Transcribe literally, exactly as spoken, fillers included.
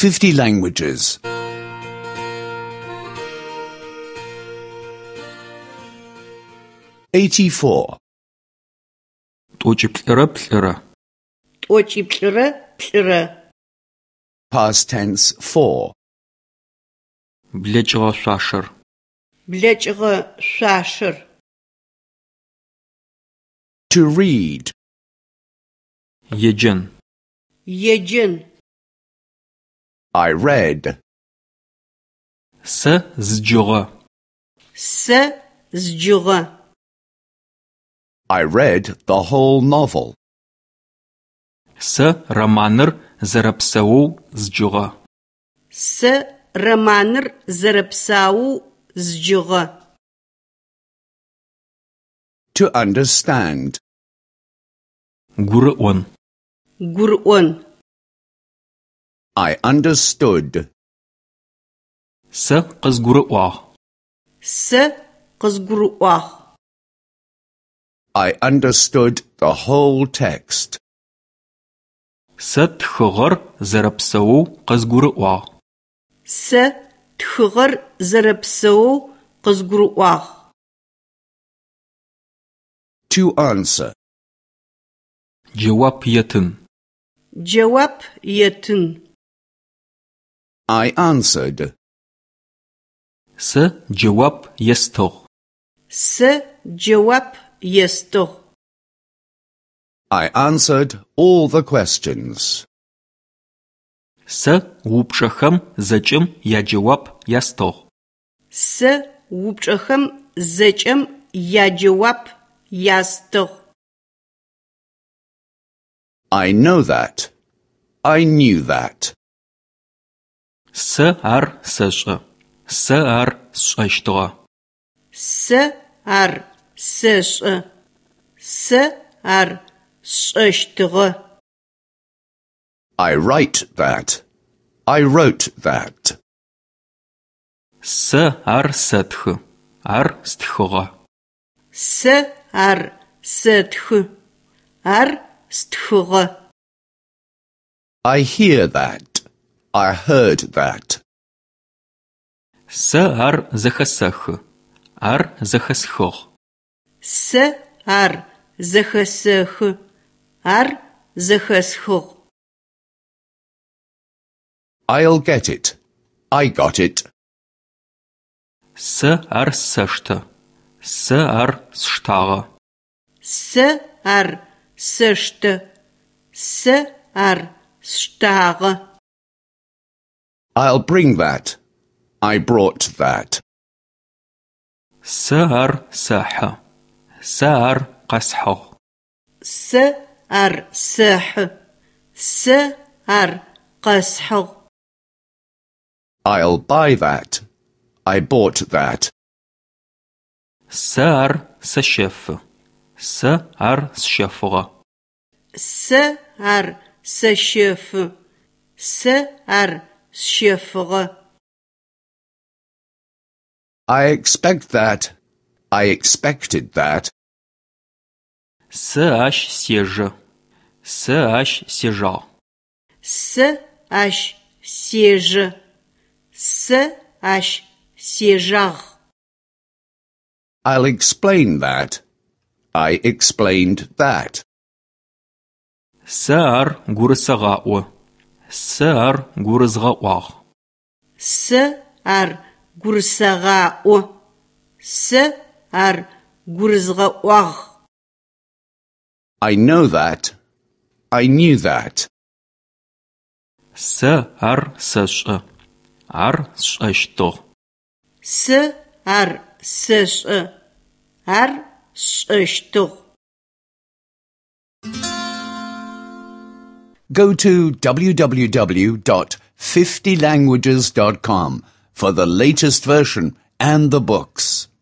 fifty languages. eighty-four. T'oç'iplh'ıre plh'ıre. T'oç'iplh'ıre plh'ıre. Past tense four. Bleç'ığe şsuaşşır. Bleç'ığe şsuaşşır. To read. Yêcen. Yêcen. I read. Se zcığe. Se zcığe. I read the whole novel. Se romanır zerepseuğ zcığe. Se romanır zerepsauğ zcığe. To understand. Gurı'on. Gur'on. I understood. Se khızgurı'uağ. Se khızgurı'uağ. I understood the whole text. Se txığır zerepseuğ khızgurı'uağ. Se txığır zerepseuğ khızgurı'uağ. To answer. Cevap yetın. Cevap yetın. I answered. Se cevap yestığ. Se cevap yestığ. I answered all the questions. Se vupşşexem zeç'ım yacevap yastığ. Se vupşşexem zeç'ım yacevap yastığ. I know that. I knew that. Se ar seş'ı. Se ar sş'eştığe. Se ar seş'ı. Se ar sş'eştığe. I write that. I wrote that. Se ar setxı. Ar stxığe. Se ar setxı. Ar stxığe. I hear that. I heard that. Se ar zexesexı. Ar zexesxığ. Se ar zexesexı. Ar zexesxığ. I'll get it. I got it. Se ar seştı. Se ar sştağe. Se ar seştı. Se ar sştağe. I'll bring that. I brought that. Se ar sehı. Se ar qeshığ. Se ar sehı. Se ar qeshığ. I'll buy that. I bought that. Se ar seşefı. Se ar sşefığe. Se ar seşefı. Se ar sşefığe. I expect that. I expected that. Se aş sêjı. Se aş sêjağ. Se aş sêjı. Se aş sêjağ. I'll explain that. I explained that. Se ar gurısığa'u. Se ar gurızğa'uağ. Se ar gurısığa'u. Se ar gurızğa'uağ. I know that. I knew that. Se ar seş'ı. Ar sş'eştığ. Se ar seş'ı. Ar sş'eştığ. Go to w w w dot fifty languages dot com for the latest version and the books.